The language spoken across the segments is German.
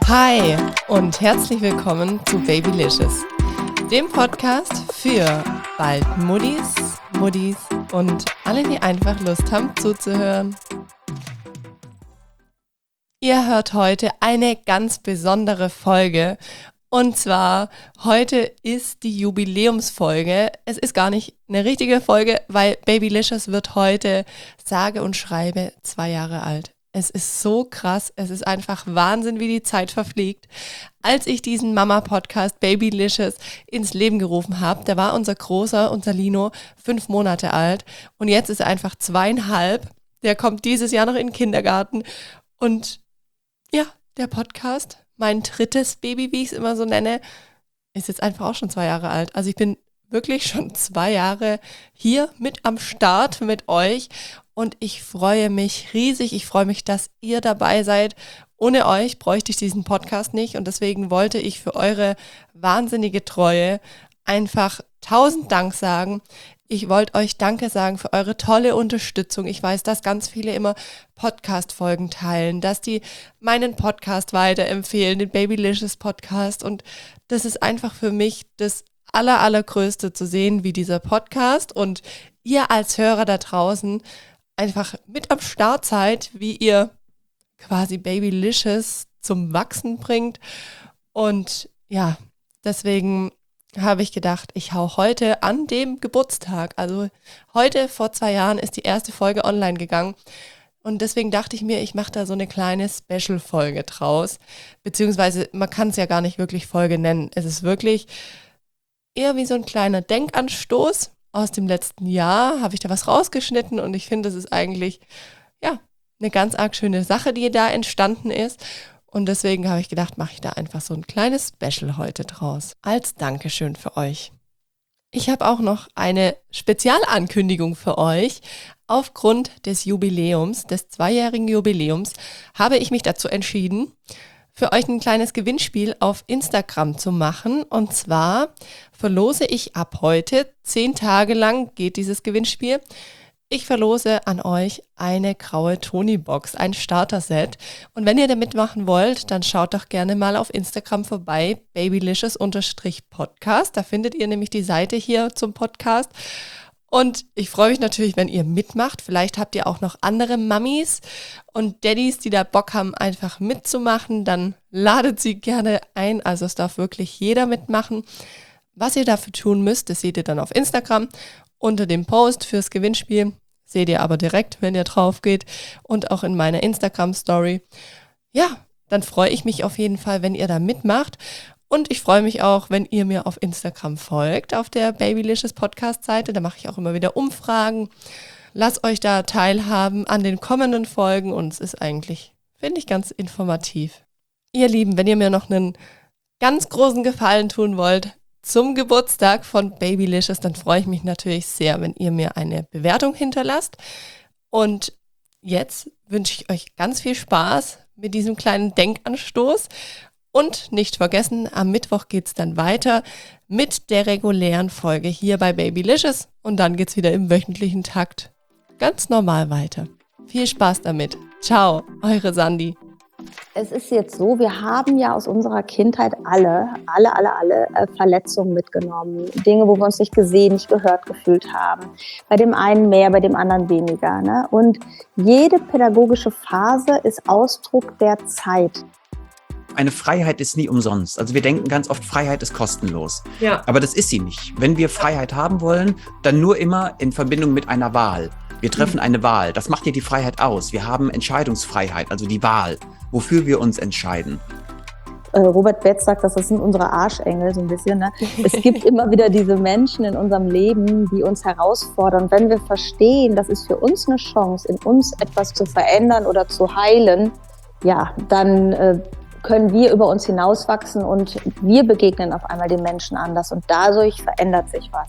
Hi und herzlich willkommen zu Babylicious, dem Podcast für bald Muddis und alle, die einfach Lust haben zuzuhören. Ihr hört heute eine ganz besondere Folge und zwar heute ist die Jubiläumsfolge. Es ist gar nicht eine richtige Folge, weil Babylicious wird heute sage und schreibe 2 Jahre alt. Es ist so krass, es ist einfach Wahnsinn, wie die Zeit verfliegt. Als ich diesen Mama-Podcast Babylicious ins Leben gerufen habe, da war unser Großer, unser Lino, 5 Monate alt und jetzt ist er einfach 2,5. Der kommt dieses Jahr noch in den Kindergarten und ja, der Podcast, mein drittes Baby, wie ich es immer so nenne, ist jetzt einfach auch schon 2 Jahre alt. Also ich bin wirklich schon 2 Jahre hier mit am Start mit euch und ich freue mich riesig. Ich freue mich, dass ihr dabei seid. Ohne euch bräuchte ich diesen Podcast nicht und deswegen wollte ich für eure wahnsinnige Treue einfach 1000 Dank sagen. Ich wollte euch Danke sagen für eure tolle Unterstützung. Ich weiß, dass ganz viele immer Podcast-Folgen teilen, dass die meinen Podcast weiterempfehlen, den Babylicious Podcast. Und das ist einfach für mich das Allergrößte zu sehen, wie dieser Podcast und ihr als Hörer da draußen einfach mit am Start seid, wie ihr quasi Babylicious zum Wachsen bringt. Und ja, deswegen habe ich gedacht, ich hau heute an dem Geburtstag, also heute vor 2 Jahren ist die erste Folge online gegangen und deswegen dachte ich mir, ich mache da so eine kleine Special-Folge draus, beziehungsweise man kann es ja gar nicht wirklich Folge nennen, es ist wirklich eher wie so ein kleiner Denkanstoß aus dem letzten Jahr, habe ich da was rausgeschnitten und ich finde, das ist eigentlich, ja, eine ganz arg schöne Sache, die da entstanden ist. Und deswegen habe ich gedacht, mache ich da einfach so ein kleines Special heute draus. Als Dankeschön für euch. Ich habe auch noch eine Spezialankündigung für euch. Aufgrund des Jubiläums, des 2-jährigen Jubiläums, habe ich mich dazu entschieden, für euch ein kleines Gewinnspiel auf Instagram zu machen. Und zwar verlose ich ab heute, 10 Tage lang geht dieses Gewinnspiel. Ich verlose an euch eine graue Tony-Box, ein Starter-Set. Und wenn ihr da mitmachen wollt, dann schaut doch gerne mal auf Instagram vorbei, babylicious_podcast. Da findet ihr nämlich die Seite hier zum Podcast. Und ich freue mich natürlich, wenn ihr mitmacht. Vielleicht habt ihr auch noch andere Mamis und Daddys, die da Bock haben, einfach mitzumachen. Dann ladet sie gerne ein. Also es darf wirklich jeder mitmachen. Was ihr dafür tun müsst, das seht ihr dann auf Instagram. Unter dem Post fürs Gewinnspiel seht ihr aber direkt, wenn ihr drauf geht und auch in meiner Instagram-Story. Ja, dann freue ich mich auf jeden Fall, wenn ihr da mitmacht und ich freue mich auch, wenn ihr mir auf Instagram folgt, auf der Babylicious Podcast-Seite. Da mache ich auch immer wieder Umfragen. Lasst euch da teilhaben an den kommenden Folgen und es ist eigentlich, finde ich, ganz informativ. Ihr Lieben, wenn ihr mir noch einen ganz großen Gefallen tun wollt, zum Geburtstag von Babylicious, dann freue ich mich natürlich sehr, wenn ihr mir eine Bewertung hinterlasst. Und jetzt wünsche ich euch ganz viel Spaß mit diesem kleinen Denkanstoß. Und nicht vergessen, am Mittwoch geht es dann weiter mit der regulären Folge hier bei Babylicious. Und dann geht es wieder im wöchentlichen Takt ganz normal weiter. Viel Spaß damit. Ciao, eure Sandy. Es ist jetzt so, wir haben ja aus unserer Kindheit alle Verletzungen mitgenommen. Dinge, wo wir uns nicht gesehen, nicht gehört gefühlt haben. Bei dem einen mehr, bei dem anderen weniger. Ne? Und jede pädagogische Phase ist Ausdruck der Zeit. Eine Freiheit ist nie umsonst. Also wir denken ganz oft, Freiheit ist kostenlos. Ja. Aber das ist sie nicht. Wenn wir Freiheit haben wollen, dann nur immer in Verbindung mit einer Wahl. Wir treffen eine Wahl. Das macht ja die Freiheit aus. Wir haben Entscheidungsfreiheit, also die Wahl, wofür wir uns entscheiden. Robert Betz sagt, das sind unsere Arschengel so ein bisschen. Ne? Es gibt immer wieder diese Menschen in unserem Leben, die uns herausfordern. Und wenn wir verstehen, das ist für uns eine Chance, in uns etwas zu verändern oder zu heilen, ja, dann können wir über uns hinauswachsen und wir begegnen auf einmal den Menschen anders. Und dadurch verändert sich was.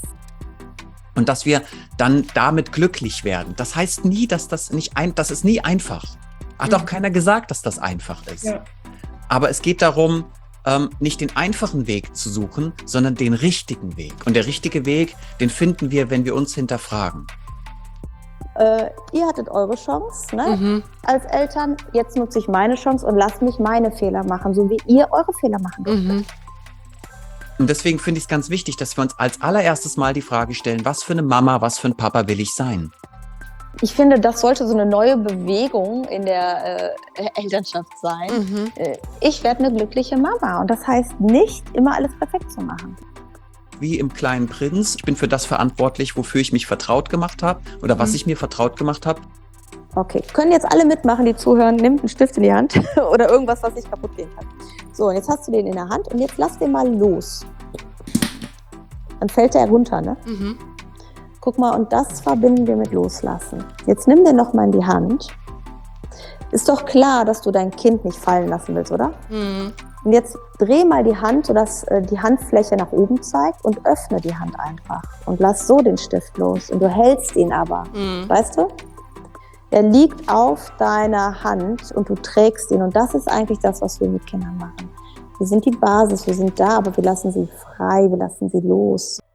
Und dass wir dann damit glücklich werden. Das heißt nie, das ist nie einfach. Hat auch keiner gesagt, dass das einfach ist. Ja. Aber es geht darum, nicht den einfachen Weg zu suchen, sondern den richtigen Weg. Und der richtige Weg, den finden wir, wenn wir uns hinterfragen. ihr hattet eure Chance, ne? Als Eltern, jetzt nutze ich meine Chance und lasst mich meine Fehler machen, so wie ihr eure Fehler machen dürft. Und deswegen finde ich es ganz wichtig, dass wir uns als allererstes mal die Frage stellen, was für eine Mama, was für ein Papa will ich sein? Ich finde, das sollte so eine neue Bewegung in der Elternschaft sein. Ich werde eine glückliche Mama und das heißt nicht, immer alles perfekt zu machen. Wie im Kleinen Prinz, ich bin für das verantwortlich, wofür ich mich vertraut gemacht habe oder was ich mir vertraut gemacht habe. Okay, können jetzt alle mitmachen, die zuhören. Nimmt einen Stift in die Hand oder irgendwas, was nicht kaputt gehen kann. So, und jetzt hast du den in der Hand und jetzt lass den mal los. Dann fällt der runter, ne? Guck mal, und das verbinden wir mit Loslassen. Jetzt nimm den noch mal in die Hand. Ist doch klar, dass du dein Kind nicht fallen lassen willst, oder? Und jetzt dreh mal die Hand, sodass die Handfläche nach oben zeigt und öffne die Hand einfach. Und lass so den Stift los. Und du hältst ihn aber, weißt du? Er liegt auf deiner Hand und du trägst ihn. Und das ist eigentlich das, was wir mit Kindern machen. Wir sind die Basis, wir sind da, aber wir lassen sie frei, wir lassen sie los.